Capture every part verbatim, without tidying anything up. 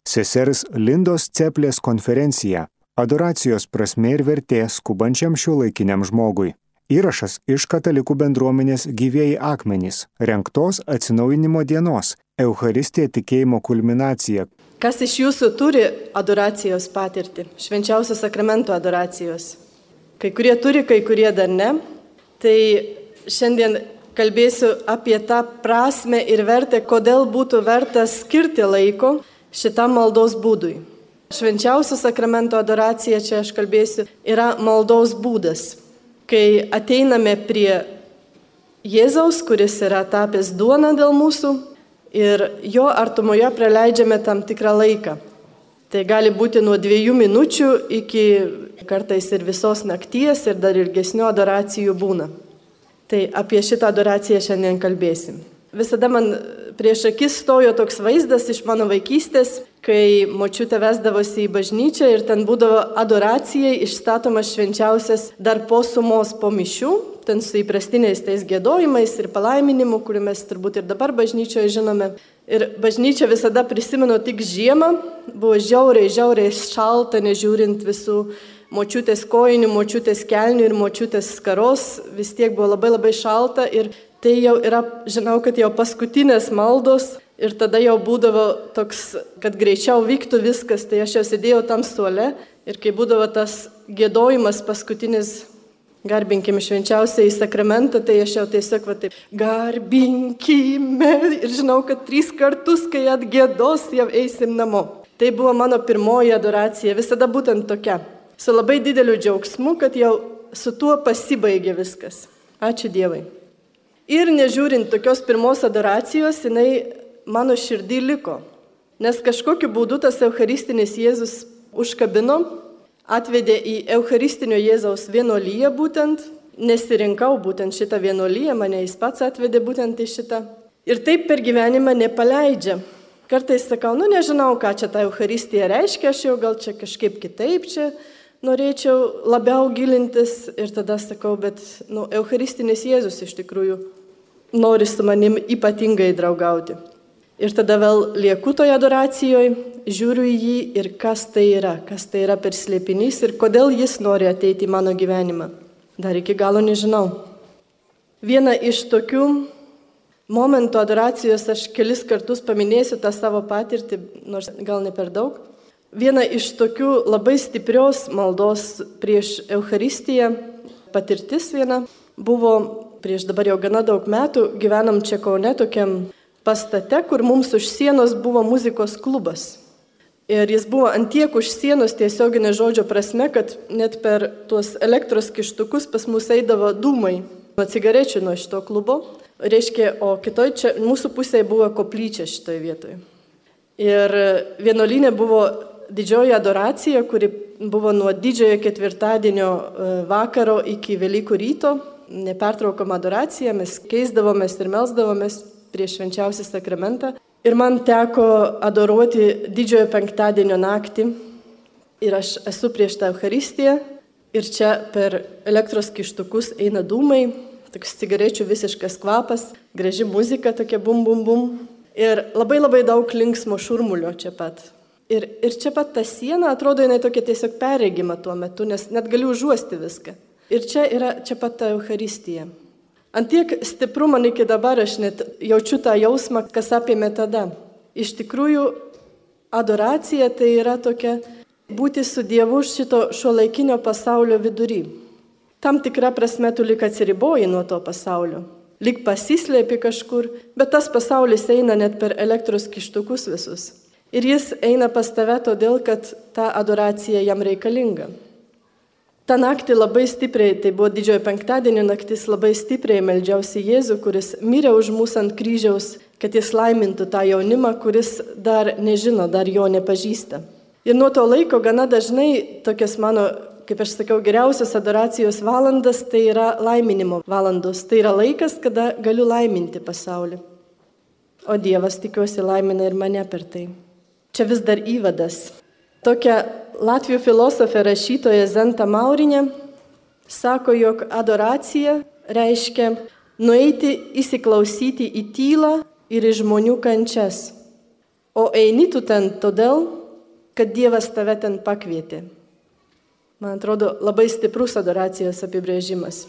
Sesers Lindos Ceplės konferencija Adoracijos prasmė ir vertė skubančiam šiuolaikiniam žmogui. Įrašas iš Katalikų bendruomenės Gyvieji akmenys, rengtos atsinaujinimo dienos, Eucharistija tikėjimo kulminacija. Kas iš jūsų turi adoracijos patirtį, švenčiausio sakramento adoracijos? Kai kurie turi, kai kurie dar ne. Tai šiandien kalbėsiu apie tą prasmę ir vertę, kodėl būtų verta skirti laiko šitam maldos būdui. Švenčiausio sakramento adoracija, čia aš kalbėsiu, yra maldos būdas. Kai ateiname prie Jėzaus, kuris yra tapęs duona dėl mūsų, ir jo artumoje praleidžiame tam tikrą laiką. Tai gali būti nuo dviejų minučių iki kartais ir visos nakties, ir dar ilgesnių adoracijų būna. Tai apie šitą adoraciją šiandien kalbėsim. Visada man prieš akis stojo toks vaizdas iš mano vaikystės, kai močiutė vesdavosi į bažnyčią ir ten būdavo adoracijai išstatomas švenčiausias dar po sumos po mišių, ten su įprastiniais tais giedojimais ir palaiminimu, kurį mes turbūt ir dabar bažnyčioje žinome. Ir bažnyčia visada prisimenu tik žiemą, buvo žiauriai, žiauriai šalta, nežiūrint visų močiutės kojinių, močiutės kelnių ir močiutės skaros, vis tiek buvo labai labai šalta ir tai jau yra, žinau, kad jau paskutinės maldos ir tada jau būdavo toks, kad greičiau vyktų viskas, tai aš jau sėdėjau tam suole ir kai būdavo tas giedojimas paskutinis, garbinkime švenčiausiąjį sakramentą, tai aš jau tiesiog va taip, garbinkime ir žinau, kad trys kartus, kai atgiedos, jau eisim namo. Tai buvo mano pirmoji adoracija, visada būtent tokia, su labai dideliu džiaugsmu, kad jau su tuo pasibaigė viskas. Ačiū Dievui. Ir nežiūrint tokios pirmos adoracijos, jinai mano širdį liko. Nes kažkokiu būdu tas Eucharistinis Jėzus užkabino, atvedė į Eucharistinio Jėzaus vienuolyją būtent, nesirinkau būtent šitą vienuolyją, mane jis pats atvedė būtent į šitą. Ir taip per gyvenimą nepaleidžia. Kartais sakau, nu nežinau, ką čia ta Eucharistija reiškia, aš jau gal čia kažkaip kitaip čia norėčiau labiau gilintis. Ir tada sakau, bet nu, Eucharistinis Jėzus iš tikrųjų nori su manim ypatingai draugauti. Ir tada vėl lieku toje adoracijoje, žiūriu į jį ir kas tai yra, kas tai yra per slėpinys ir kodėl jis nori ateiti į mano gyvenimą. Dar iki galo nežinau. Viena iš tokių momentų adoracijos, aš kelis kartus paminėsiu tą savo patirtį, nors gal ne per daug. Viena iš tokių labai stiprios maldos prieš Eucharistiją patirtis viena buvo prieš dabar jau gana daug metų, gyvenam čia Kaune tokiam pastate, kur mums už sienos buvo muzikos klubas. Ir jis buvo antiek už sienos tiesioginė žodžio prasme, kad net per tuos elektros kištukus pas mus eidavo dūmai nuo cigarečių nuo šito klubo. Reiškia, o kitoj čia mūsų pusėje buvo koplyčia šitoje vietoje. Ir vienuolyne buvo didžioji adoracija, kuri buvo nuo didžiojo ketvirtadienio vakaro iki Velykų ryto. Nepertraukama adoracija, mes keisdavomės ir melsdavomės prieš švenčiausią sakramentą. Ir man teko adoruoti didžiojo penktadienio naktį. Ir aš esu prieš tą Eucharistiją. Ir čia per elektros kištukus eina dūmai, toks cigarečių visiškas kvapas, graži muzika tokia bum bum bum. Ir labai labai daug linksmo šurmulio čia pat. Ir, ir čia pat ta siena atrodo, jinai tokia tiesiog perregima tuo metu, nes net galiu užuosti viską. Ir čia yra čia pat ta Eucharistija. Antiek stipru man iki dabar, aš net jaučiu tą jausmą, kas apėmė tada. Iš tikrųjų, adoracija tai yra tokia būti su Dievu šito šiuolaikinio pasaulio vidury. Tam tikra prasme tu lik atsiriboji nuo to pasaulio. Lik pasislėpi kažkur, bet tas pasaulis eina net per elektros kištukus visus. Ir jis eina pas tave todėl, kad ta adoracija jam reikalinga. Ta naktį labai stipriai, tai buvo didžiojo penktadienio naktis, labai stipriai meldžiausi Jėzų, kuris mirė už mūsų ant kryžiaus, kad jis laimintų tą jaunimą, kuris dar nežino, dar jo nepažįsta. Ir nuo to laiko gana dažnai tokias mano, kaip aš sakiau, geriausios adoracijos valandas, tai yra laiminimo valandos. Tai yra laikas, kada galiu laiminti pasaulį. O Dievas, tikiuosi, laimina ir mane per tai. Čia vis dar įvadas. Tokia Latvių filosofė rašytoja Zenta Maurinė sako, jog adoracija reiškia nueiti įsiklausyti į tylą ir į žmonių kančias. O eini tu ten todėl, kad Dievas tave ten pakvietė. Man atrodo, labai stiprus adoracijos apibrėžimas.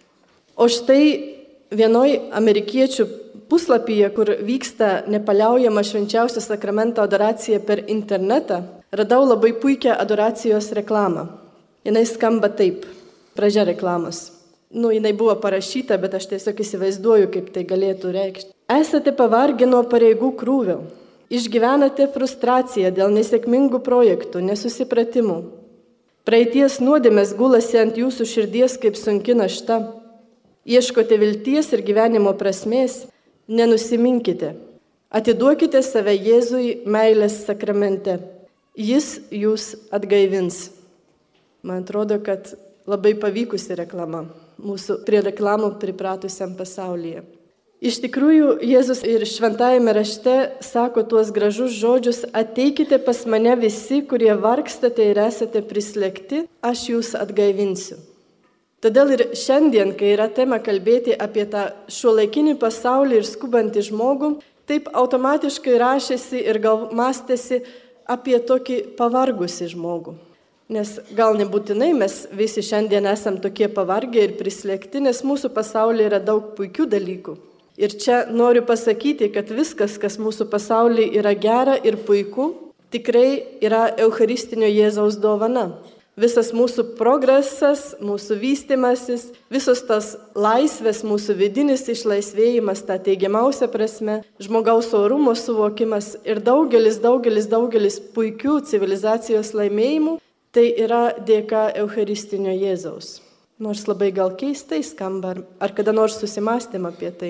O štai vienoj amerikiečių puslapyje, kur vyksta nepaliaujama švenčiausio sakramento adoracija per internetą, radau labai puikią adoracijos reklamą. Jinai skamba taip, pradžia reklamos. Nu, jinai buvo parašyta, bet aš tiesiog įsivaizduoju, kaip tai galėtų reikšti. Esate pavargę nuo pareigų krūvio. Išgyvenate frustraciją dėl nesėkmingų projektų, nesusipratimų. Praeities nuodėmės gulasi ant jūsų širdies kaip sunki našta. Ieškote vilties ir gyvenimo prasmės, nenusiminkite. Atiduokite save Jėzui meilės sakramente. Jis jūs atgaivins. Man atrodo, kad labai pavykusi reklama mūsų prie reklamų pripratusiam pasaulyje. Iš tikrųjų, Jėzus ir šventajame rašte sako tuos gražus žodžius: ateikite pas mane visi, kurie vargstate ir esate prislėgti, aš jūs atgaivinsiu. Todėl ir šiandien, kai yra tema kalbėti apie tą šiuolaikinį pasaulį ir skubantį žmogų, taip automatiškai rašėsi ir gal mąstėsi apie tokį pavargusį žmogų. Nes gal nebūtinai mes visi šiandien esam tokie pavargę ir prislėgti, nes mūsų pasaulyje yra daug puikių dalykų. Ir čia noriu pasakyti, kad viskas, kas mūsų pasaulyje yra gera ir puiku, tikrai yra Eucharistinio Jėzaus dovana. Visas mūsų progresas, mūsų vystimasis, visos tas laisvės, mūsų vidinis išlaisvėjimas, ta teigiamiausia prasme, žmogaus orumo suvokimas ir daugelis, daugelis, daugelis puikių civilizacijos laimėjimų, tai yra dėka Eucharistinio Jėzaus. Nors labai gal keistai skamba, ar kada nors susimastėm apie tai.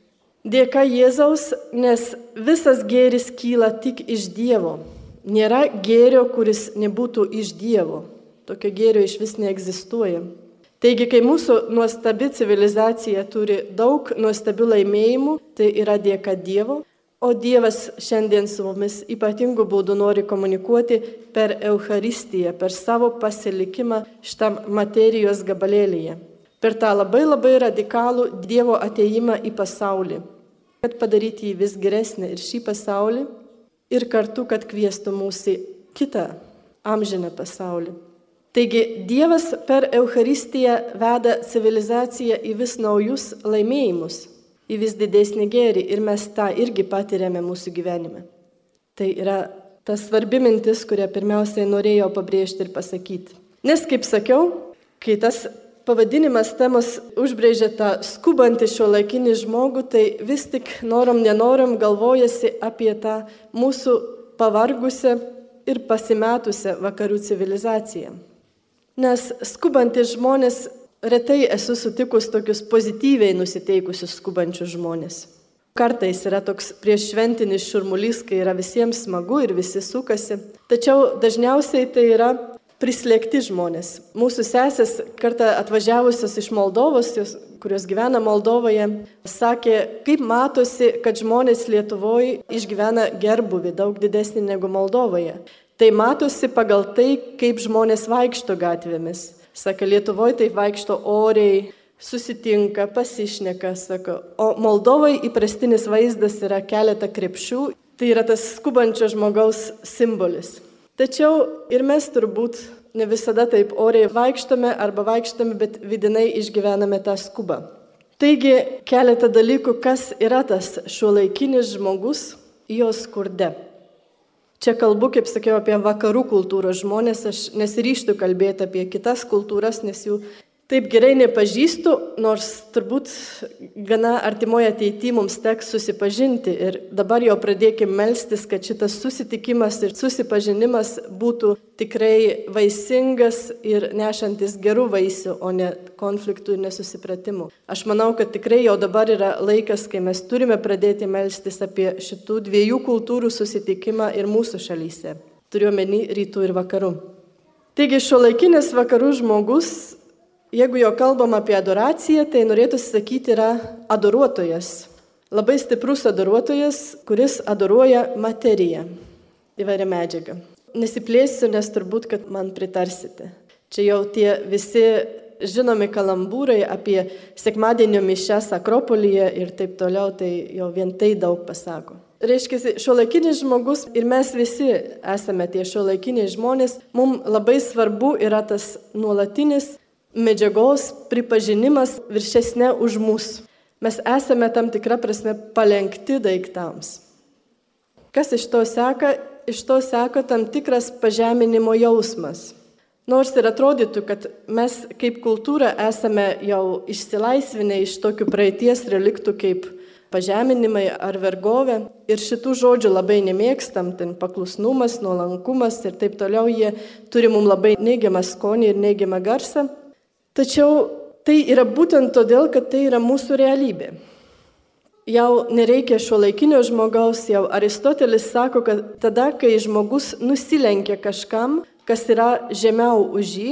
Dėka Jėzaus, nes visas gėris kyla tik iš Dievo. Nėra gėrio, kuris nebūtų iš Dievo. Tokio gėrio iš vis neegzistuoja. Taigi, kai mūsų nuostabi civilizacija turi daug nuostabių laimėjimų, tai yra dėka Dievo, o Dievas šiandien su mumis ypatingų būdų nori komunikuoti per Eucharistiją, per savo pasilikimą šitam materijos gabalėlyje, per tą labai labai radikalų Dievo atėjimą į pasaulį, kad padaryti jį vis geresnį ir šį pasaulį, ir kartu, kad kviestų mūsų kitą amžiną pasaulį. Taigi Dievas per Eucharistiją veda civilizaciją į vis naujus laimėjimus, į vis didesnį gėrį, ir mes tą irgi patiriame mūsų gyvenime. Tai yra ta svarbi mintis, kurią pirmiausiai norėjau pabrėžti ir pasakyti. Nes, kaip sakiau, kai tas pavadinimas temos užbrėžia tą skubantį šiuolaikinį žmogų, tai vis tik norom nenorom galvojasi apie tą mūsų pavargusią ir pasimetusią vakarų civilizaciją. Nes skubantys žmonės, retai esu sutikus tokius pozityviai nusiteikusius skubančius žmonės. Kartais yra toks prieššventinis šurmulys, kai yra visiems smagu ir visi sukasi. Tačiau dažniausiai tai yra prislėgti žmonės. Mūsų sesės kartą atvažiavusios iš Moldovos, kurios gyvena Moldovoje, sakė, kaip matosi, kad žmonės Lietuvoje išgyvena gerbuvį daug didesnį negu Moldovoje. Tai matosi pagal tai, kaip žmonės vaikšto gatvėmis. Sako, Lietuvoje taip vaikšto oriai, susitinka, pasišneka, sako. O Moldovoje įprastinis vaizdas yra keletą krepšių, tai yra tas skubančio žmogaus simbolis. Tačiau ir mes turbūt ne visada taip oriai vaikštome arba vaikštome, bet vidinai išgyvename tą skubą. Taigi keletą dalykų, kas yra tas šiuolaikinis žmogus jo skurde. Čia kalbu, kaip sakiau, apie vakarų kultūros žmonės, aš nesiryžtu kalbėti apie kitas kultūras, nes jų taip gerai nepažįstu, nors turbūt gana artimoje ateityje mums teks susipažinti. Ir dabar jau pradėkime melstis, kad šitas susitikimas ir susipažinimas būtų tikrai vaisingas ir nešantis gerų vaisių, o ne konfliktų ir nesusipratimų. Aš manau, kad tikrai jau dabar yra laikas, kai mes turime pradėti melstis apie šitų dviejų kultūrų susitikimą ir mūsų šalyse. Turiu omeny rytų ir vakarų. Taigi šiuolaikinis vakarų žmogus, jeigu jo kalbam apie adoraciją, tai norėtų sakyti yra adoruotojas. Labai stiprus adoruotojas, kuris adoruoja materiją, įvairią medžiagą. Nesiplėsiu, nes turbūt, kad man pritarsite. Čia jau tie visi žinomi kalambūrai apie sekmadienio mišias Akropolyje ir taip toliau, tai jau vien tai daug pasako. Reiškia, šiuolaikinis žmogus ir mes visi esame tie šiuolaikiniai žmonės, mums labai svarbu yra tas nuolatinis medžiagos pripažinimas viršesnė už mus. Mes esame tam tikrą prasme palenkti daiktams. Kas iš to seka? Iš to seka tam tikras pažeminimo jausmas. Nors ir atrodytų, kad mes kaip kultūra esame jau išsilaisvinę iš tokių praeities reliktų kaip pažeminimai ar vergovė ir šitų žodžių labai nemėgstam, ten paklusnumas, nuolankumas ir taip toliau, jie turi mums labai neigiamą skonį ir neigiamą garsą. Tačiau tai yra būtent todėl, kad tai yra mūsų realybė. Jau nereikia šiuolaikinio žmogaus, jau Aristotelis sako, kad tada, kai žmogus nusilenkia kažkam, kas yra žemiau už jį,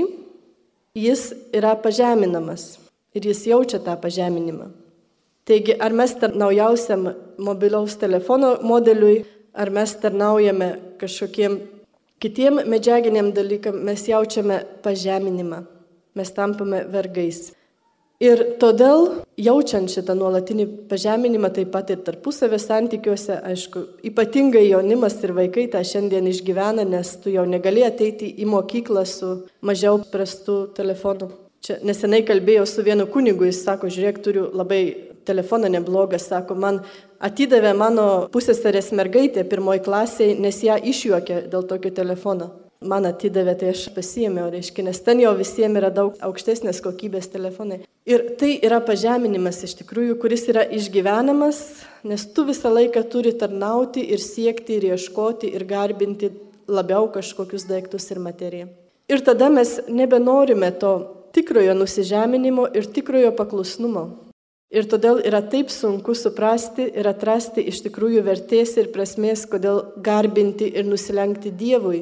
jis yra pažeminamas ir jis jaučia tą pažeminimą. Taigi, ar mes tarnaujausiam mobiliaus telefono modeliui, ar mes tarnaujame kažkokiem kitiem medžiaginiam dalykam, mes jaučiame pažeminimą, mes tampame vergais. Ir todėl, jaučiant šitą nuolatinį pažeminimą, taip pat ir tarpusavio santykiuose, aišku, ypatingai jaunimas ir vaikai tą šiandien išgyvena, nes tu jau negali ateiti į mokyklą su mažiau prastų telefonu. Čia nesenai kalbėjau su vienu kunigu, jis sako, žiūrėk, turiu labai telefoną neblogą, sako, man atidavė mano pusseserės mergaitė pirmoji klasiai, nes ją išjuokė dėl tokio telefono. Man atidavė, tai aš pasiėmiau, reiškia, nes ten jau visiems yra daug aukštesnės kokybės telefonai. Ir tai yra pažeminimas iš tikrųjų, kuris yra išgyvenamas, nes tu visą laiką turi tarnauti ir siekti ir ieškoti ir garbinti labiau kažkokius daiktus ir materiją. Ir tada mes nebenorime to tikrojo nusižeminimo ir tikrojo paklusnumo. Ir todėl yra taip sunku suprasti ir atrasti iš tikrųjų vertės ir prasmės, kodėl garbinti ir nusilenkti Dievui.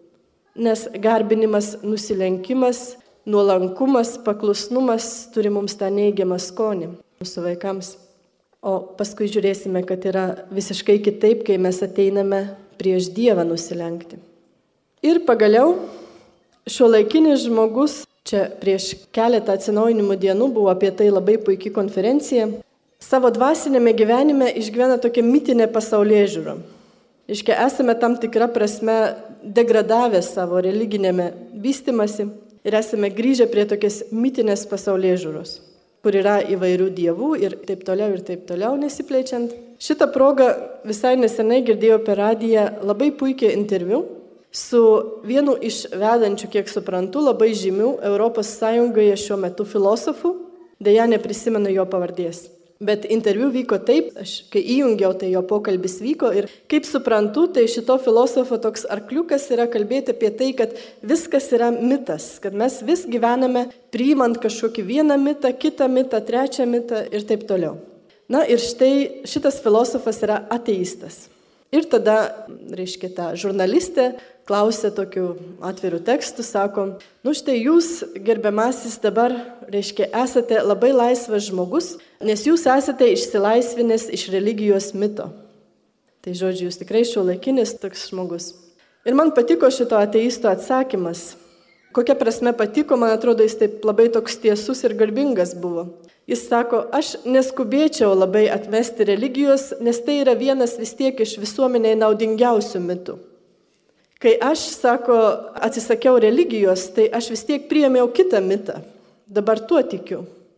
Nes garbinimas, nusilenkimas, nuolankumas, paklusnumas turi mums tą neigiamą skonį mūsų vaikams. O paskui žiūrėsime, kad yra visiškai kitaip, kai mes ateiname prieš Dievą nusilenkti. Ir pagaliau, šiuolaikinis žmogus, čia prieš keletą atsinaujinimo dienų buvo apie tai labai puikia konferencija, savo dvasinėme gyvenime išgyvena tokią mitinę pasaulėžiūrą. Iškia, esame tam tikrą prasme degradavę savo religinėme vystymasi ir esame grįžę prie tokias mitinės pasaulėžiūros, kur yra įvairių dievų ir taip toliau ir taip toliau nesiplečiant. Šitą progą visai nesenai girdėjau per radiją labai puikią interviu su vienu iš vedančių, kiek suprantu, labai žymių Europos Sąjungoje šiuo metu filosofų, deja neprisimenu jo pavardės. Bet interviu vyko taip, aš kai įjungiau, tai jo pokalbis vyko ir kaip suprantu, tai šito filosofo toks arkliukas yra kalbėti apie tai, kad viskas yra mitas, kad mes vis gyvename priimant kažkokį vieną mitą, kitą mitą, trečią mitą ir taip toliau. Na ir štai šitas filosofas yra ateistas. Ir tada, reiškia, ta žurnalistė klausė tokiu atviru tekstu, sako, nu štai jūs, gerbiamasis, dabar, reiškia, esate labai laisvas žmogus, nes jūs esate išsilaisvinęs iš religijos mito. Tai žodžiu, jūs tikrai šiuolaikinis toks žmogus. Ir man patiko šito ateisto atsakymas. Kokia prasme patiko, man atrodo, jis taip labai toks tiesus ir garbingas buvo. Jis sako, aš neskubėčiau labai atmesti religijos, nes tai yra vienas vis tiek iš visuomeniai naudingiausių mitų. Kai aš, sako, atsisakiau religijos, tai aš vis tiek priėmiau kitą mitą. Dabar tuo tikiu.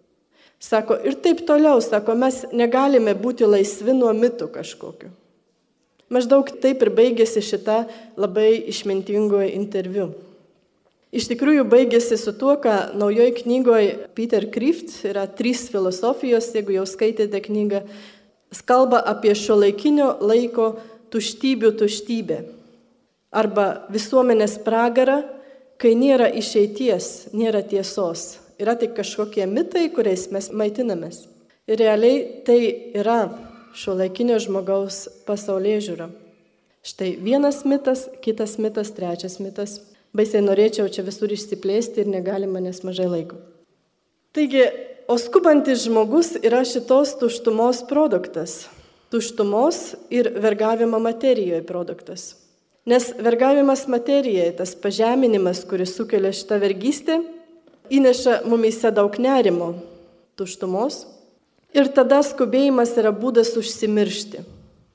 Sako, ir taip toliau, sako, mes negalime būti laisvi nuo mitų kažkokiu. Maždaug taip ir baigėsi šita labai išmintingoji interviu. Iš tikrųjų baigėsi su tuo, ką naujoj knygoje Peter Kreeft, yra trys filosofijos, jeigu jau skaitėte knygą, kalba apie šiuolaikinio laiko tuštybių tuštybę. Arba visuomenės pragarą, kai nėra išeities, nėra tiesos. Yra tik kažkokie mitai, kuriais mes maitinamės. Ir realiai tai yra šiuolaikinio žmogaus pasaulėžiūra. Štai vienas mitas, kitas mitas, trečias mitas. Baisiai norėčiau čia visur išsiplėsti ir negali manęs mažai laiko. Taigi, o skubantis žmogus yra šitos tuštumos produktas. Tuštumos ir vergavimo materijoje produktas. Nes vergavimas materijoje, tas pažeminimas, kuris sukelia šitą vergystę, įneša mumyse daug nerimo, tuštumos. Ir tada skubėjimas yra būdas užsimiršti.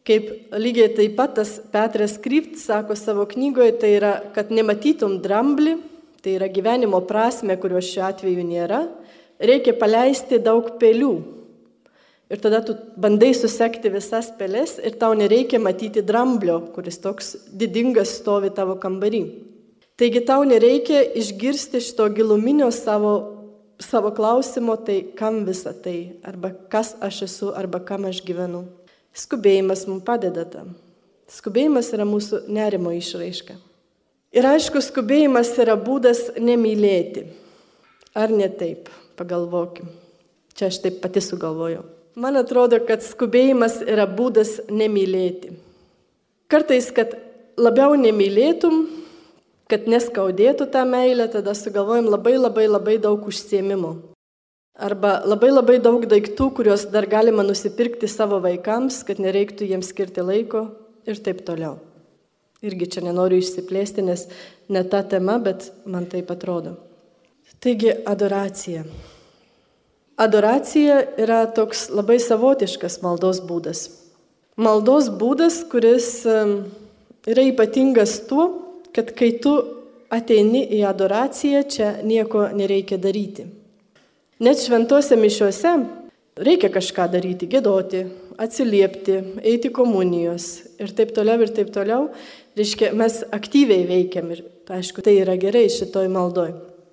Kaip lygiai taip pat tas Petras Krypt sako savo knygoje, tai yra, kad nematytum dramblį, tai yra gyvenimo prasme, kurios šiuo atveju nėra, reikia paleisti daug pelių. Ir tada tu bandai susekti visas peles ir tau nereikia matyti dramblio, kuris toks didingas stovi tavo kambarį. Taigi tau nereikia išgirsti šito giluminio savo, savo klausimo, tai kam visa tai, arba kas aš esu, arba kam aš gyvenu. Skubėjimas mums padeda tam. Skubėjimas yra mūsų nerimo išraiška. Ir aišku, skubėjimas yra būdas nemylėti. Ar ne taip? Pagalvokim. Čia aš taip pati sugalvojau. Man atrodo, kad skubėjimas yra būdas nemylėti. Kartais, kad labiau nemylėtum, kad neskaudėtų tą meilę, tada sugalvojam labai labai labai daug užsiėmimų. Arba labai labai daug daiktų, kuriuos dar galima nusipirkti savo vaikams, kad nereiktų jiems skirti laiko ir taip toliau. Irgi čia nenoriu išsiplėsti, nes ne ta tema, bet man taip atrodo. Taigi, adoracija. Adoracija yra toks labai savotiškas maldos būdas. Maldos būdas, kuris yra ypatingas tuo, kad kai tu ateini į adoraciją, čia nieko nereikia daryti. Net šventose mišiuose reikia kažką daryti, giedoti, atsiliepti, eiti komunijos ir taip toliau ir taip toliau. Reiškia, mes aktyviai veikiam ir, aišku, tai yra gerai šitoj maldoj.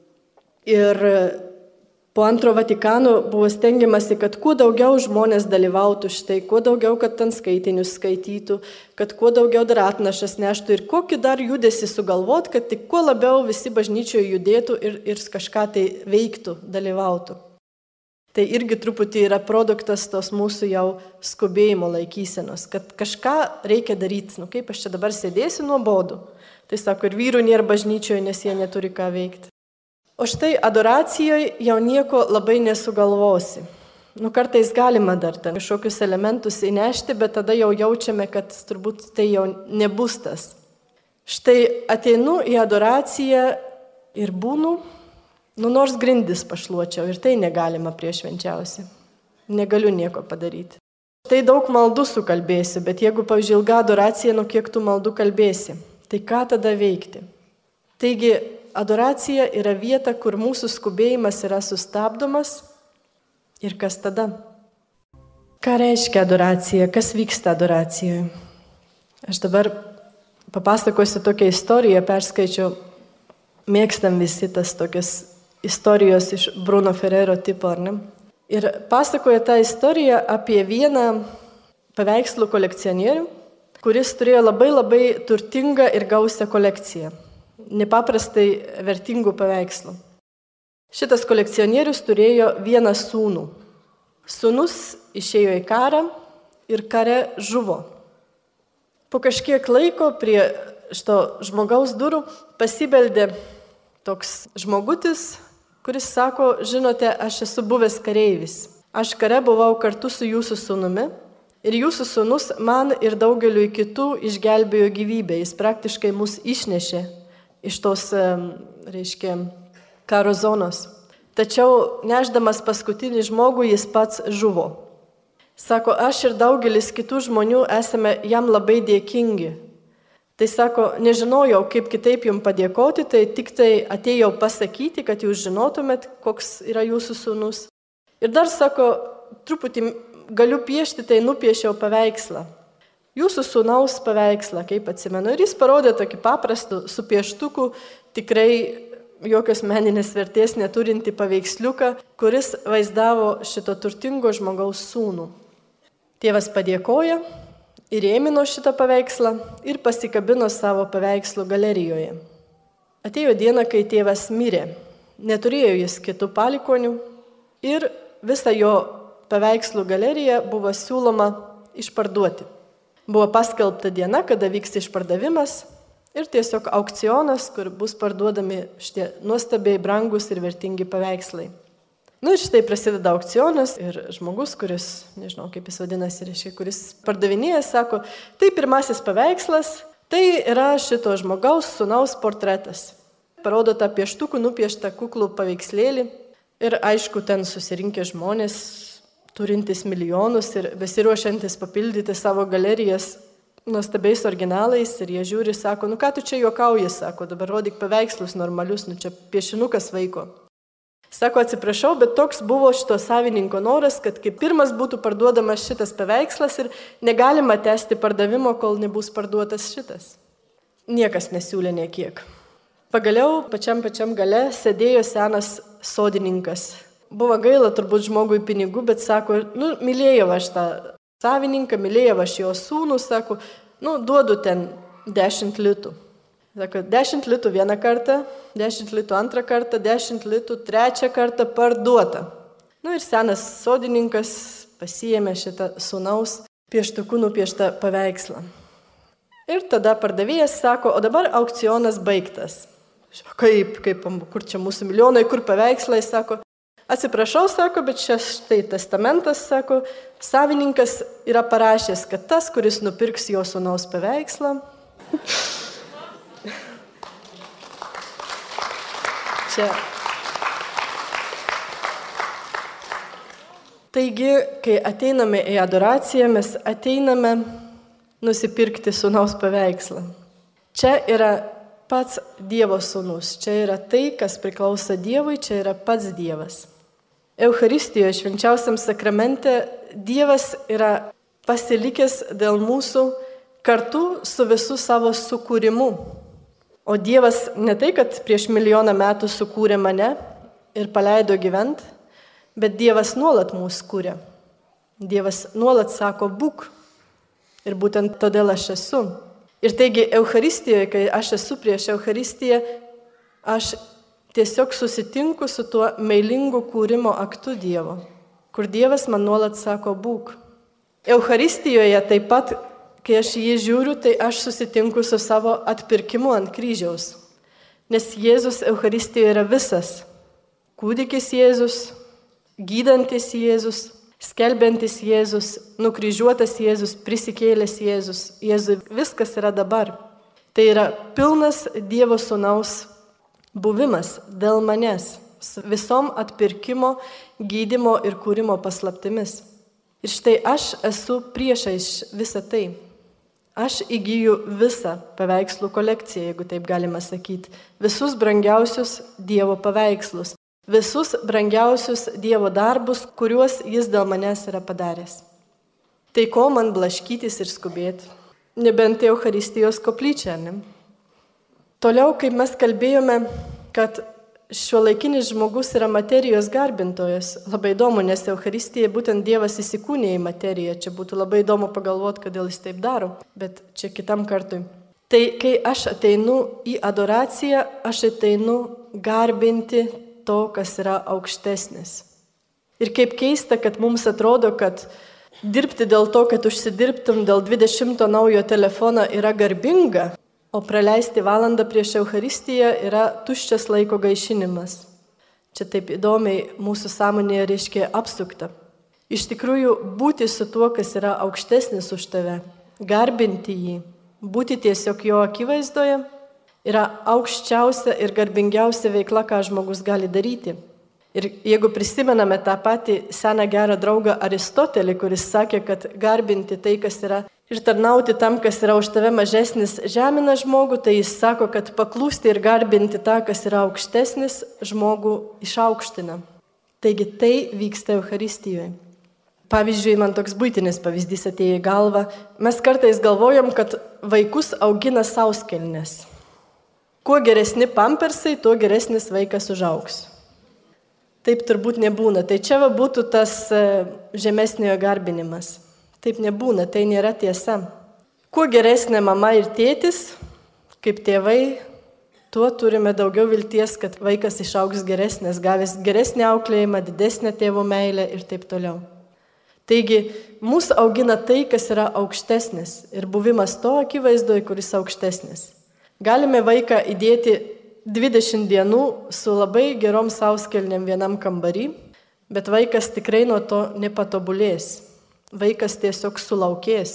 Ir po antro Vatikano buvo stengiamasi, kad kuo daugiau žmonės dalyvautų štai, kuo daugiau, kad ten skaitinius skaitytų, kad kuo daugiau dar atnašas neštų ir kokį dar judesi sugalvot, kad tik kuo labiau visi bažnyčioje judėtų ir, ir kažką tai veiktų, dalyvautų. Tai irgi truputį yra produktas tos mūsų jau skubėjimo laikysenos, kad kažką reikia daryti. Nu kaip aš čia dabar sėdėsiu nuobodu. Tai sako, ir vyrų nėra bažnyčioje, nes jie neturi ką veikti. O štai adoracijoje jau nieko labai nesugalvosi. Nu, kartais galima dar ten kažkokius elementus įnešti, bet tada jau jaučiame, kad turbūt tai jau nebus tas. Štai ateinu į adoraciją ir būnu, nu nors grindis pašluočiau ir tai negalima prieš švenčiausią. Negaliu nieko padaryti. Tai daug maldų sukalbėsiu, bet jeigu, pavyzdžiui, ilga adoracija, nu kiek tų maldų kalbėsi, tai ką tada veikti? Taigi, adoracija yra vieta, kur mūsų skubėjimas yra sustabdomas. Ir kas tada? Ką reiškia adoracija? Kas vyksta adoracijoje? Aš dabar papasakosiu tokią istoriją, perskaičiau, mėgstam visi tas tokias istorijos iš Bruno Ferrero tipo, ar ne? Ir pasakoja tą istoriją apie vieną paveikslų kolekcionierių, kuris turėjo labai labai turtingą ir gausią kolekciją. Nepaprastai vertingų paveikslų. Šitas kolekcionierius turėjo vieną sūnų. Sūnus išėjo į karą ir kare žuvo. Po kažkiek laiko prie šito žmogaus durų pasibeldė toks žmogutis, kuris sako, žinote, aš esu buvęs kareivis. Aš kare buvau kartu su jūsų sūnumi ir jūsų sūnus man ir daugeliu kitų išgelbėjo gyvybę. Jis praktiškai mus išnešė iš tos, reiškia, karo zonos. Tačiau nešdamas paskutinį žmogų jis pats žuvo. Sako, aš ir daugelis kitų žmonių esame jam labai dėkingi. Tai sako, nežinojau, kaip kitaip jums padėkoti, tai tik tai atėjau pasakyti, kad jūs žinotumėt, koks yra jūsų sūnus. Ir dar sako, truputį galiu piešti, tai nupiešiau paveikslą. Jūsų sūnaus paveikslą, kaip atsimenu. Ir jis parodė tokį paprastų su pieštuku, tikrai jokios meninės vertės neturinti paveiksliuką, kuris vaizdavo šito turtingo žmogaus sūnų. Tėvas padėkoja ir ėmino šitą paveikslą ir pasikabino savo paveikslų galerijoje. Atėjo diena, kai tėvas mirė. Neturėjo jis kitų palikonių ir visą jo paveikslų galeriją buvo siūloma išparduoti. Buvo paskelbta diena, kada vyks išpardavimas ir tiesiog aukcionas, kur bus parduodami šitie nuostabiai brangus ir vertingi paveikslai. Nu ir štai prasideda aukcionas ir žmogus, kuris, nežinau kaip jis vadinasi, reiškia, kuris pardavinėja, sako, tai pirmasis paveikslas, tai yra šito žmogaus sūnaus portretas. Parodo tą pieštukų nupieštą kuklų paveikslėlį ir aišku, ten susirinkę žmonės turintis milijonus ir besiruošiantis papildyti savo galerijas nuostabiais originalais ir jie žiūri, sako, nu ką tu čia juokauji, sako, dabar rodyk paveikslus normalius, nu čia piešinukas vaiko. Sako, atsiprašau, bet toks buvo šito savininko noras, kad kaip pirmas būtų parduodamas šitas paveikslas ir negalima tęsti pardavimo, kol nebus parduotas šitas. Niekas nesiūlė niekiek. Pagaliau pačiam pačiam gale sėdėjo senas sodininkas. Buvo gaila turbūt žmogui pinigų, bet sako, nu, mylėjau aš tą savininką, mylėjau aš jo sūnų, sako, nu, duodu ten dešimt litų. Sako, dešimt litų vieną kartą, dešimt litų antrą kartą, dešimt litų trečią kartą parduota. Nu ir senas sodininkas pasiėmė šitą sūnaus pieštukų nupieštą paveikslą. Ir tada pardavėjas sako, o dabar aukcionas baigtas. Kaip, kaip, kur čia mūsų milijonai, kur paveikslai, sako. Atsiprašau, sako, bet čia štai testamentas, sako, savininkas yra parašęs, kad tas, kuris nupirks jo sūnaus paveikslą. Čia. Taigi, kai ateiname į adoraciją, mes ateiname nusipirkti sūnaus paveikslą. Čia yra pats Dievo sūnus, čia yra tai, kas priklauso Dievui, čia yra pats Dievas. Eucharistijoje, švenčiausiam sakramente, Dievas yra pasilikęs dėl mūsų kartu su visu savo sukūrimu. O Dievas ne tai, kad prieš milijoną metų sukūrė mane ir paleido gyvent, bet Dievas nuolat mūsų kūrė. Dievas nuolat sako, būk. Ir būtent todėl aš esu. Ir taigi Eucharistijoje, kai aš esu prieš Eucharistiją, aš tiesiog susitinku su tuo meilingu kūrimo aktu Dievo, kur Dievas man nuolat sako, būk. Eucharistijoje taip pat, kai aš jį žiūriu, tai aš susitinku su savo atpirkimu ant kryžiaus. Nes Jėzus Eucharistijoje yra visas. Kūdikis Jėzus, gydantis Jėzus, skelbiantis Jėzus, nukryžiuotas Jėzus, prisikėlęs Jėzus. Jėzui viskas yra dabar. Tai yra pilnas Dievo sūnaus buvimas dėl manęs, su visom atpirkimo, gydymo ir kūrimo paslaptimis. Ir štai aš esu priešais visą tai. Aš įgyju visą paveikslų kolekciją, jeigu taip galima sakyti. Visus brangiausius Dievo paveikslus. Visus brangiausius Dievo darbus, kuriuos jis dėl manęs yra padaręs. Tai ko man blaškytis ir skubėti? Nebent Eucharistijos koplyčia, ne? Toliau, kaip mes kalbėjome, kad šiuolaikinis žmogus yra materijos garbintojas. Labai įdomu, nes Eucharistija būtent Dievas įsikūnė į materiją. Čia būtų labai įdomu pagalvoti, kodėl jis taip daro, bet čia kitam kartui. Tai kai aš ateinu į adoraciją, aš ateinu garbinti to, kas yra aukštesnis. Ir kaip keista, kad mums atrodo, kad dirbti dėl to, kad užsidirbtum dėl dvidešimto naujo telefono yra garbinga, o praleisti valandą prieš Eucharistiją yra tuščias laiko gaišinimas. Čia taip įdomiai mūsų sąmonėje reiškia apsukta. Iš tikrųjų, būti su tuo, kas yra aukštesnis už tave, garbinti jį, būti tiesiog jo akivaizdoje, yra aukščiausia ir garbingiausia veikla, ką žmogus gali daryti. Ir jeigu prisimename tą patį seną gerą draugą Aristotelį, kuris sakė, kad garbinti tai, kas yra, ir tarnauti tam, kas yra už tave mažesnis, žemina žmogų, tai jis sako, kad paklūsti ir garbinti tą, kas yra aukštesnis, žmogų išaukština. Taigi tai vyksta Eucharistijoje. Pavyzdžiui, man toks buitinis pavyzdys atėjo į galvą. Mes kartais galvojam, kad vaikus augina sauskelnes. Kuo geresni pampersai, tuo geresnis vaikas užaugs. Taip turbūt nebūna. Tai čia va būtų tas žemesniojo garbinimas. Taip nebūna, tai nėra tiesa. Kuo geresnė mama ir tėtis, kaip tėvai, tuo turime daugiau vilties, kad vaikas išaugs geresnės, gavęs geresnį auklėjimą, didesnę tėvo meilę ir taip toliau. Taigi, mūsų augina tai, kas yra aukštesnis ir buvimas to akivaizdoje, kuris aukštesnis. Galime vaiką įdėti dvidešimt dienų su labai gerom sauskelnėm vienam kambarį, bet vaikas tikrai nuo to nepatobulės. Vaikas tiesiog sulaukės,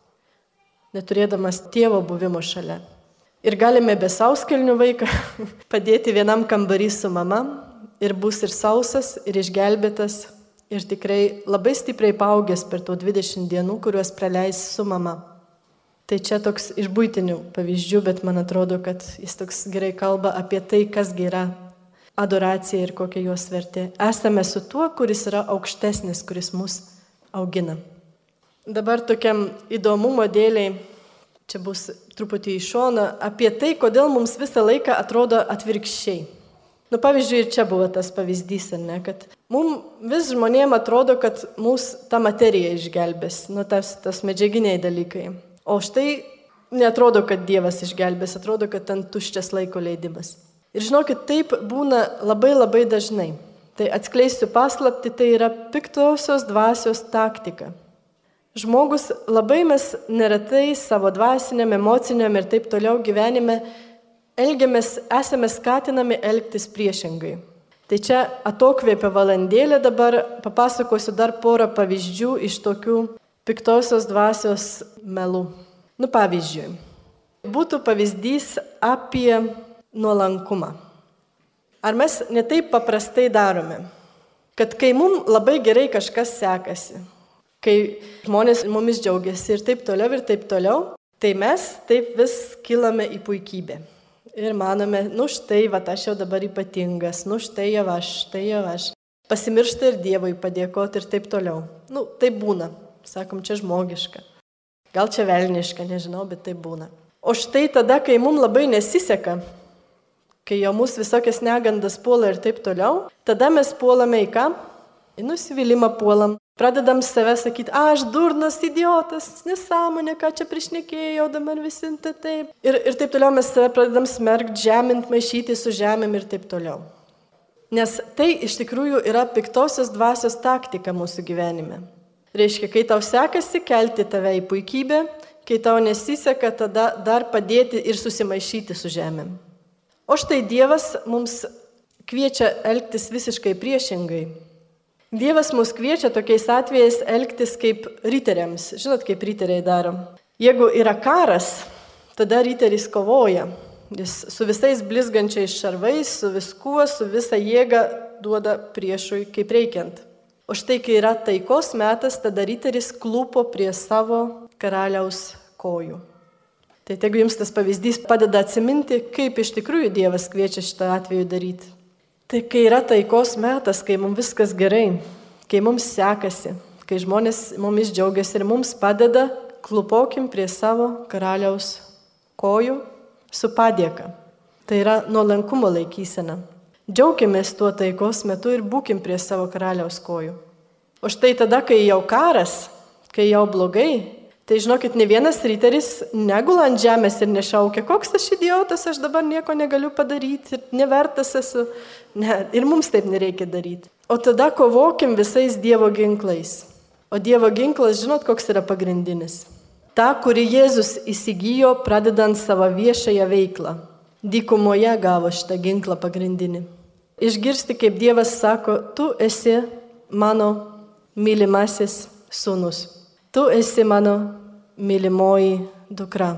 neturėdamas tėvo buvimo šalia. Ir galime be sauskelnių vaiką padėti vienam kambarį su mama ir bus ir sausas, ir išgelbėtas, ir tikrai labai stipriai paaugęs per to dvidešimt dienų, kuriuos praleis su mama. Tai čia toks iš buitinių pavyzdžių, bet man atrodo, kad jis toks gerai kalba apie tai, kas yra adoracija ir kokia jos vertė. Esame su tuo, kuris yra aukštesnis, kuris mus augina. Dabar tokiam įdomumo dėliai, čia bus truputį į šoną, apie tai, kodėl mums visą laiką atrodo atvirkščiai. Nu, pavyzdžiui, ir čia buvo tas pavyzdys, ne, kad mums vis žmonėm atrodo, kad mūsų ta materija išgelbės, nu, tas, tas medžiaginiai dalykai. O štai neatrodo, kad Dievas išgelbės, atrodo, kad ten tuščias laiko leidimas. Ir žinokit, taip būna labai labai dažnai. Tai atskleisiu paslaptį, tai yra piktosios dvasios taktika. Žmogus labai mes neretai savo dvasiniam, emociniam ir taip toliau gyvenime elgiamės, esame skatinami elgtis priešingai. Tai čia atokvėpio valandėlė dabar papasakosiu dar porą pavyzdžių iš tokių piktosios dvasios melų. Nu, pavyzdžiui, būtų pavyzdys apie nuolankumą. Ar mes ne taip paprastai darome, kad kai mums labai gerai kažkas sekasi, kai žmonės mumis džiaugiasi ir taip toliau ir taip toliau, tai mes taip vis kilame į puikybę. Ir manome, nu štai, va, aš jau dabar ypatingas, nu štai jau aš, štai jau aš. Pasimiršta ir Dievui padėkoti ir taip toliau. Nu, taip būna. Sakom, čia žmogiška. Gal čia velniška, nežinau, bet taip būna. O štai tada, kai mums labai nesiseka, kai jau mūsų visokias negandas puola ir taip toliau, tada mes puolame į ką? Į nusivylimą puolam. Pradedam save sakyti, aš durnas, idiotas, nesąmonė, ką čia prišnekėjau, dabar visi tai taip. Ir, ir taip toliau mes save pradedam smerkti, žemint, maišyti su žemėm ir taip toliau. Nes tai iš tikrųjų yra piktosios dvasios taktika mūsų gyvenime. Reiškia, kai tau sekasi kelti tave į puikybę, kai tau nesiseka, tada dar padėti ir susimaišyti su žemėm. O štai Dievas mums kviečia elgtis visiškai priešingai. Dievas mus kviečia tokiais atvejais elgtis kaip riteriams. Žinot, kaip riteriai daro. Jeigu yra karas, tada riteris kovoja. Jis su visais blizgančiais šarvais, su viskuo, su visa jėga duoda priešui kaip reikiant. O štai, kai yra taikos metas, tada riteris klūpo prie savo karaliaus kojų. Tai jeigu jums tas pavyzdys padeda atsiminti, kaip iš tikrųjų Dievas kviečia šitą atveju daryti. Tai kai yra taikos metas, kai mums viskas gerai, kai mums sekasi, kai žmonės mumis džiaugiasi ir mums padeda, klupokim prie savo karaliaus kojų su padėka. Tai yra nuolankumo laikysena. Džiaukimės tuo taikos metu ir būkim prie savo karaliaus kojų. O štai tada, kai jau karas, kai jau blogai, tai žinokit, ne vienas riteris negula ant žemės ir nešaukia, koks aš idiotas, aš dabar nieko negaliu padaryti, nevertas esu. Ne, ir mums taip nereikia daryti. O tada kovokim visais Dievo ginklais. O Dievo ginklas, žinot, koks yra pagrindinis? Ta, kurį Jėzus įsigijo, pradedant savo viešąją veiklą. Dykumoje gavo šitą ginklą pagrindinį. Išgirsti, kaip Dievas sako, tu esi mano mylimasis sūnus. Tu esi mano mylimoji dukra.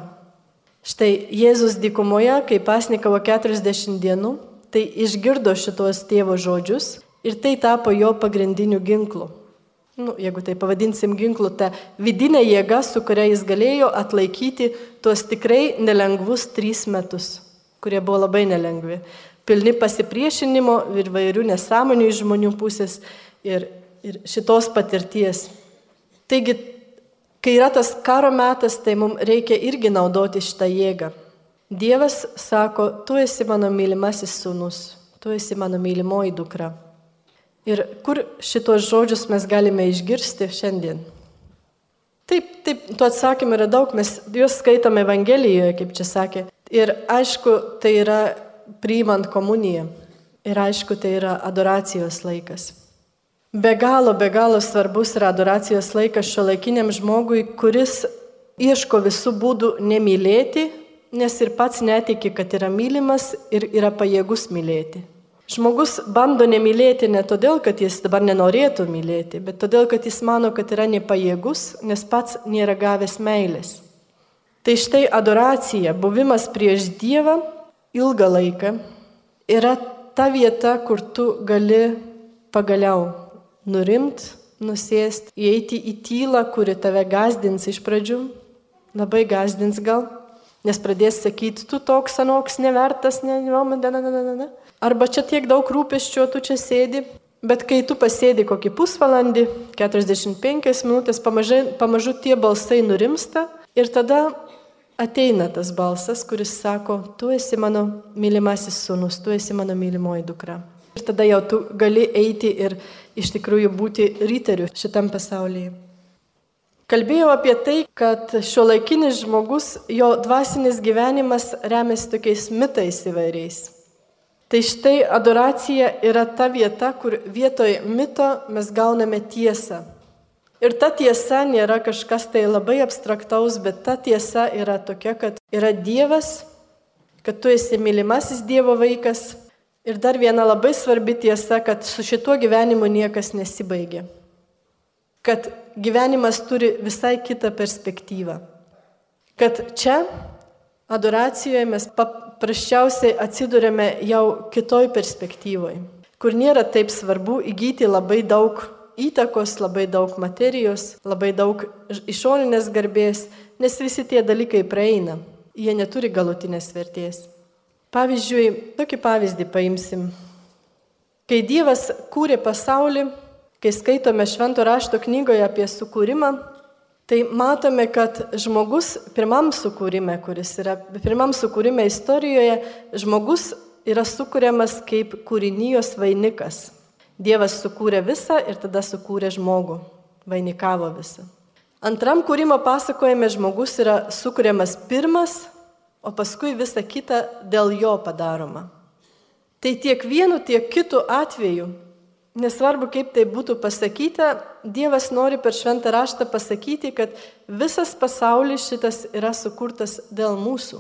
Štai Jėzus dykumoje, kai pasnikavo keturiasdešimt dienų, tai išgirdo šitos tėvo žodžius ir tai tapo jo pagrindiniu ginklu. Nu, jeigu tai pavadinsim ginklu, ta vidinė jėga, su kuria jis galėjo atlaikyti tuos tikrai nelengvus tris metus, kurie buvo labai nelengvi. Pilni pasipriešinimo ir vairių nesąmonių iš žmonių pusės ir, ir šitos patirties. Taigi, kai yra tas karo metas, tai mums reikia irgi naudoti šitą jėgą. Dievas sako, tu esi mano mylimasis sūnus, tu esi mano mylimoji dukra. Ir kur šitos žodžius mes galime išgirsti šiandien? Taip, taip, tų atsakymų yra daug, mes juos skaitome Evangelijoje, kaip čia sakė. Ir aišku, tai yra priimant komuniją. Ir aišku, tai yra adoracijos laikas. Be galo, be galo svarbus yra adoracijos laikas šiuolaikiniam žmogui, kuris ieško visų būdų nemylėti, nes ir pats netiki, kad yra mylimas ir yra pajėgus mylėti. Žmogus bando nemylėti ne todėl, kad jis dabar nenorėtų mylėti, bet todėl, kad jis mano, kad yra nepajėgus, nes pats nėra gavęs meilės. Tai štai adoracija, buvimas prieš Dievą ilgą laiką, yra ta vieta, kur tu gali pagaliau nurimt, nusėst, įeiti į tylą, kuri tave gazdins iš pradžių, labai gazdins gal, nes pradės sakyti, tu toks anoks nevertas, ne, ne, ne, ne, ne, ne. Arba čia tiek daug rūpesčio, tu čia sėdi, bet kai tu pasėdi kokį pusvalandį, keturiasdešimt penkias minutės, pamažu, pamažu tie balsai nurimsta ir tada ateina tas balsas, kuris sako, tu esi mano mylimasis sūnus, tu esi mano mylimoji dukra. Ir tada jau tu gali eiti ir iš tikrųjų būti riteriu šitam pasaulyje. Kalbėjau apie tai, kad šiuolaikinis žmogus, jo dvasinis gyvenimas remiasi tokiais mitais įvairiais. Tai štai adoracija yra ta vieta, kur vietoj mito mes gauname tiesą. Ir ta tiesa nėra kažkas tai labai abstraktaus, bet ta tiesa yra tokia, kad yra Dievas, kad tu esi mylimasis Dievo vaikas. Ir dar viena labai svarbi tiesa, kad su šituo gyvenimu niekas nesibaigia. Kad gyvenimas turi visai kitą perspektyvą. Kad čia adoracijoje mes paprasčiausiai atsidurėme jau kitoj perspektyvoje, kur nėra taip svarbu įgyti labai daug įtakos, labai daug materijos, labai daug išorinės garbės, nes visi tie dalykai praeina, jie neturi galutinės vertės. Pavyzdžiui, tokį pavyzdį paimsim. Kai Dievas kūrė pasaulį, kai skaitome Švento rašto knygoje apie sukūrimą, tai matome, kad žmogus pirmam sukūrime, kuris yra pirmam sukūrime istorijoje, žmogus yra sukūriamas kaip kūrinijos vainikas. Dievas sukūrė visą ir tada sukūrė žmogų, vainikavo visą. Antram kūrimo pasakojime žmogus yra sukūriamas pirmas, o paskui visa kita dėl jo padaroma. Tai tiek vienu, tiek kitu atveju, nesvarbu kaip tai būtų pasakyta, Dievas nori per Šventą raštą pasakyti, kad visas pasaulis šitas yra sukurtas dėl mūsų.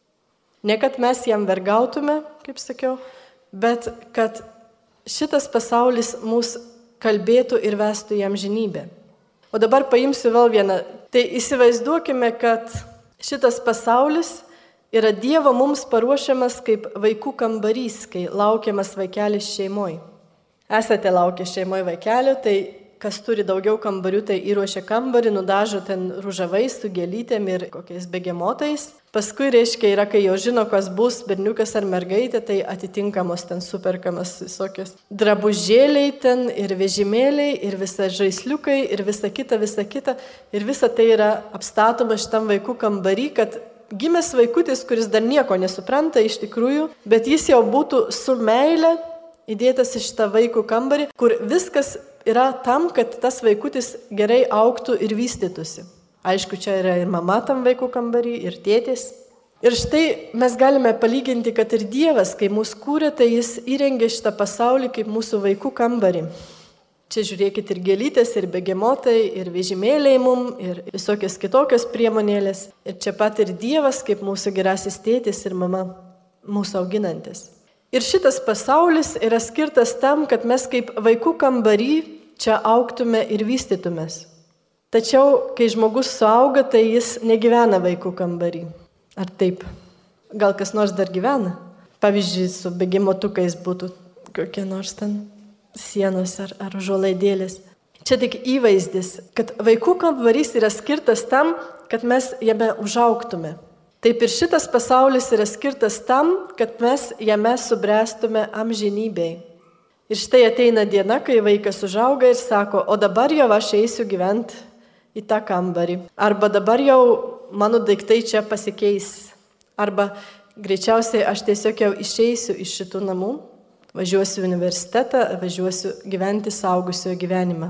Ne kad mes jam vergautume, kaip sakiau, bet kad šitas pasaulis mus kalbėtų ir vestų jam žinybę. O dabar paimsiu vėl vieną. Tai įsivaizduokime, kad šitas pasaulis yra Dievo mums paruošiamas kaip vaikų kambarys, kai laukiamas vaikelis šeimoje. Esate laukę šeimoje vaikelio, tai kas turi daugiau kambarių, tai įruošia kambarį, nudažo ten ružavais su gėlytėm ir kokiais begemotais. Paskui, reiškia, yra, kai jau žino, kas bus, berniukas ar mergaitė, tai atitinkamos ten superkamas visokios drabužėliai ten ir vežimėliai, ir visa žaisliukai, ir visa kita, visa kita. Ir visa tai yra apstatoma šitam vaikų kambarį, kad gimęs vaikutis, kuris dar nieko nesupranta iš tikrųjų, bet jis jau būtų su meile įdėtas į šitą vaikų kambarį, kur viskas yra tam, kad tas vaikutis gerai augtų ir vystytųsi. Aišku, čia yra ir mama tam vaikų kambarį, ir tėtis. Ir štai mes galime palyginti, kad ir Dievas, kai mūsų kūrė, tai jis įrengė šitą pasaulį kaip mūsų vaikų kambarį. Čia žiūrėkit ir gėlytės, ir begemotai, ir vežimėliai mum, ir visokios kitokios priemonėlės. Ir čia pat ir Dievas, kaip mūsų gerasis tėtis ir mama, mūsų auginantis. Ir šitas pasaulis yra skirtas tam, kad mes kaip vaikų kambarį čia augtume ir vystytumės. Tačiau, kai žmogus suauga, tai jis negyvena vaikų kambarį. Ar taip? Gal kas nors dar gyvena? Pavyzdžiui, su begemotukais būtų kokie nors ten sienos ar, ar užuolaidėlės. Čia tik įvaizdis, kad vaikų kambarys yra skirtas tam, kad mes jame užaugtume. Taip ir šitas pasaulis yra skirtas tam, kad mes jame subręstume amžinybei. Ir štai ateina diena, kai vaikas užauga ir sako, o dabar jau aš eisiu gyventi į tą kambarį. Arba dabar jau mano daiktai čia pasikeis. Arba greičiausiai aš tiesiog jau išeisiu iš šitų namų, važiuosiu į universitetą, važiuosiu gyventi saugusiojo gyvenimą.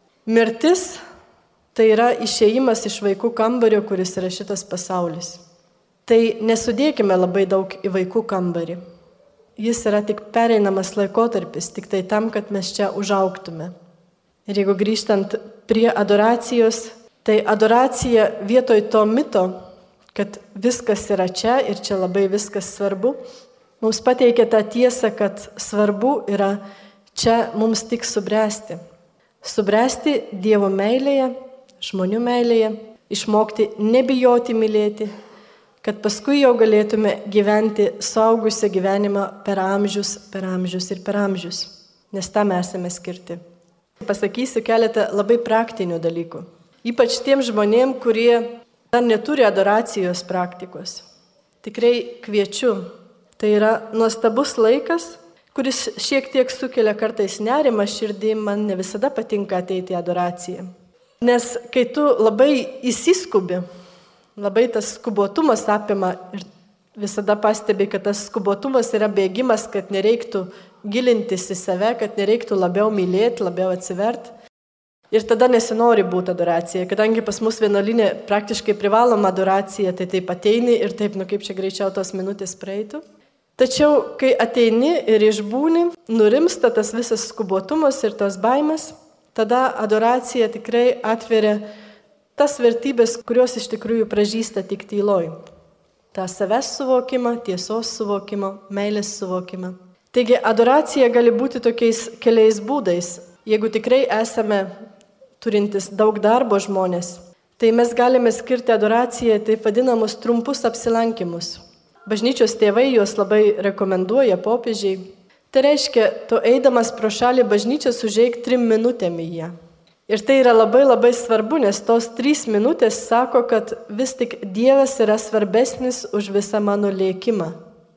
Mirtis tai yra išėjimas iš vaikų kambario, kuris yra šitas pasaulis. Tai nesudėkime labai daug į vaikų kambarį. Jis yra tik pereinamas laikotarpis, tik tai tam, kad mes čia užaugtume. Ir jeigu grįžtant prie adoracijos, tai adoracija vietoj to mito, kad viskas yra čia ir čia labai viskas svarbu, mums pateikia tą tiesą, kad svarbu yra čia mums tik subręsti. Subręsti Dievo meilėje, žmonių meilėje, išmokti nebijoti mylėti, kad paskui jau galėtume gyventi suaugusią gyvenimą per amžius, per amžius ir per amžius, nes tam esame skirti. Pasakysiu keletą labai praktinių dalykų. Ypač tiem žmonėm, kurie dar neturi adoracijos praktikos. Tikrai kviečiu. Tai yra nuostabus laikas, kuris šiek tiek sukelia kartais nerimą širdį, man ne visada patinka ateiti į adoraciją. Nes kai tu labai įsiskubi, labai tas skubotumas apima ir visada pastebi, kad tas skubotumas yra bėgimas, kad nereiktų gilintis į save, kad nereiktų labiau mylėti, labiau atsiverti. Ir tada nesinori būti adoracija, kadangi pas mus vienuolyne praktiškai privaloma adoracija, tai taip ateini ir taip, nu kaip čia greičiau tos minutės praeitų. Tačiau, kai ateini ir išbūni, nurimsta tas visas skubotumas ir tos baimės, tada adoracija tikrai atveria tas vertybės, kurios iš tikrųjų pražįsta tik tyloj. Ta savęs suvokimą, tiesos suvokimą, meilės suvokimą. Taigi adoracija gali būti tokiais keliais būdais. Jeigu tikrai esame turintis daug darbo žmonės, tai mes galime skirti adoracijai taip vadinamus trumpus apsilankimus. Bažnyčios tėvai juos labai rekomenduoja, popiežiai. Tai reiškia, tu eidamas pro šalį bažnyčią užeik trim minutėm į ją. Ir tai yra labai labai svarbu, nes tos trys minutės sako, kad vis tik Dievas yra svarbesnis už visą mano lėkimą.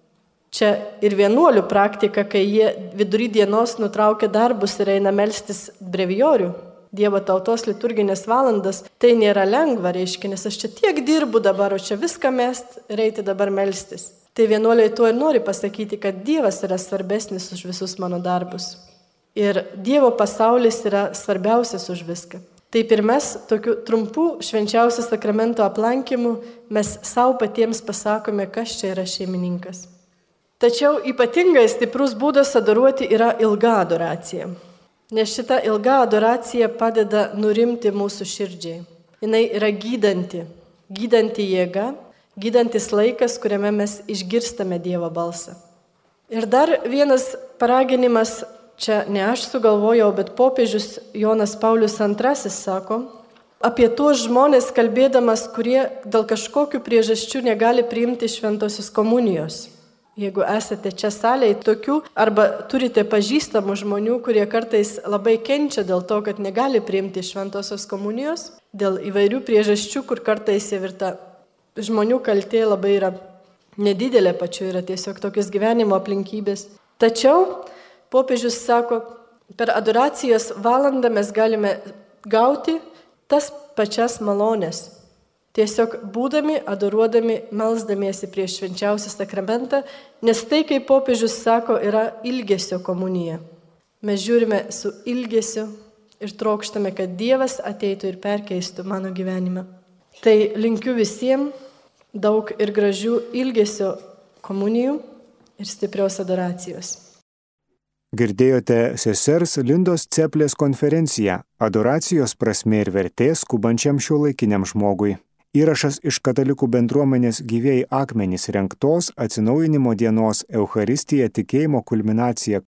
Čia ir vienuolių praktika, kai jie vidury dienos nutraukia darbus ir eina melstis brevijorių, Dievo tautos liturginės valandas, tai nėra lengva, reiškia, nes aš čia tiek dirbu dabar, o čia viską mest ir eiti dabar melstis. Tai vienuoliai tuo ir nori pasakyti, kad Dievas yra svarbesnis už visus mano darbus. Ir Dievo pasaulis yra svarbiausias už viską. Taip ir mes, tokiu trumpu švenčiausio sakramento aplankymu, mes savo patiems pasakome, kas čia yra šeimininkas. Tačiau ypatingai stiprus būdas adoruoti yra ilga adoracija. Nes šita ilga adoracija padeda nurimti mūsų širdžiai. Jinai yra gydanti, gydanti jėga, gydantis laikas, kuriame mes išgirstame Dievo balsą. Ir dar vienas paraginimas, čia ne aš sugalvojau, bet popiežius Jonas Paulius antrasis sako, apie tuos žmonės kalbėdamas, kurie dėl kažkokių priežasčių negali priimti šventosios komunijos. Jeigu esate čia salėje tokių, arba turite pažįstamų žmonių, kurie kartais labai kenčia dėl to, kad negali priimti šventosios komunijos, dėl įvairių priežasčių, kur kartais ir ta žmonių kaltė labai yra nedidelė pačiu, yra tiesiog tokios gyvenimo aplinkybės. Tačiau popiežius sako, per adoracijos valandą mes galime gauti tas pačias malonės. Tiesiog būdami, adoruodami, melsdamiesi prieš švenčiausią sakramentą, nes tai, kaip popiežius sako, yra ilgesio komunija. Mes žiūrime su ilgesiu ir trokštame, kad Dievas ateitų ir perkeistų mano gyvenimą. Tai linkiu visiems daug ir gražių ilgesio komunijų ir stiprios adoracijos. Girdėjote sesers Lindos Ceplės konferenciją Adoracijos prasmė ir vertė skubančiam šiuolaikiniam žmogui. Įrašas iš katalikų bendruomenės Gyvieji akmenys rengtos atsinaujinimo dienos Eucharistija tikėjimo kulminacija